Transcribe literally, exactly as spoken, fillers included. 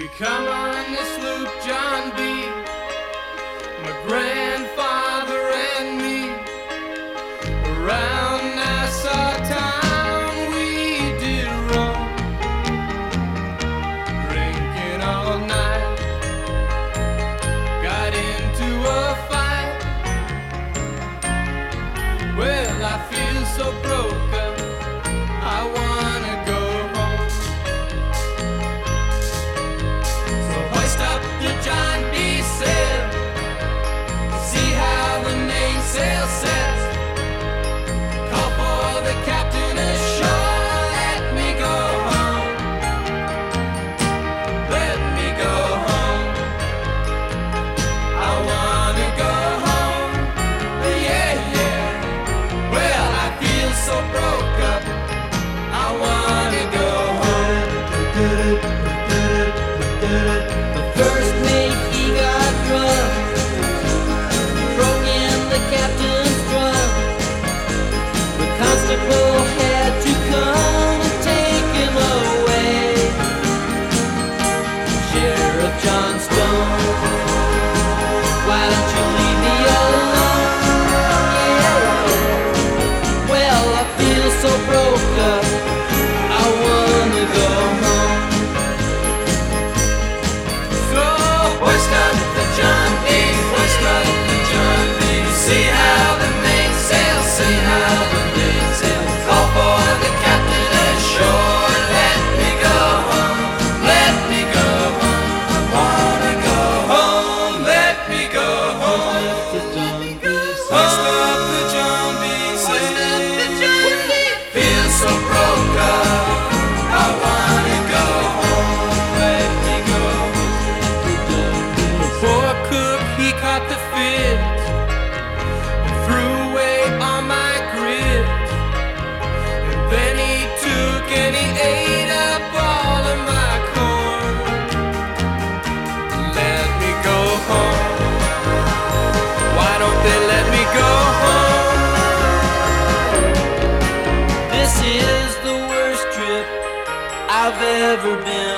come on this loop, John B. My grandfather and me. Around Nassau town we did roam, drinking all night. Got into a fight. Well, I feel so broken, I wanna go home. So hoist up the John B. sail, see how the mainsail sets. Call for the captain ashore, let me go home. Let me go home. I wanna go home. Yeah, yeah. Well, I feel so broke up, I wanna go home. The first mate, he got drunk, broke in the captain's drum. The constable had to come and take him away. Sheriff John Stone, why don't you leave me alone? Yeah. Well, I feel so broke up, I wanna go home. So hoist up the John B, hoist up the John B. See how the mainsail, see how the mainsail. Call for the captain ashore, let me go home, let me go home. I wanna go home, let me go home. Hoist up the John B, hoist up the John B. Feel so broke up, I wanna go home, let me go home. The poor cook, he caught the fits and threw away all my grits. And then he took and he ate up all of my corn. Let me go home. Why don't they let me go home? This is the worst trip I've ever been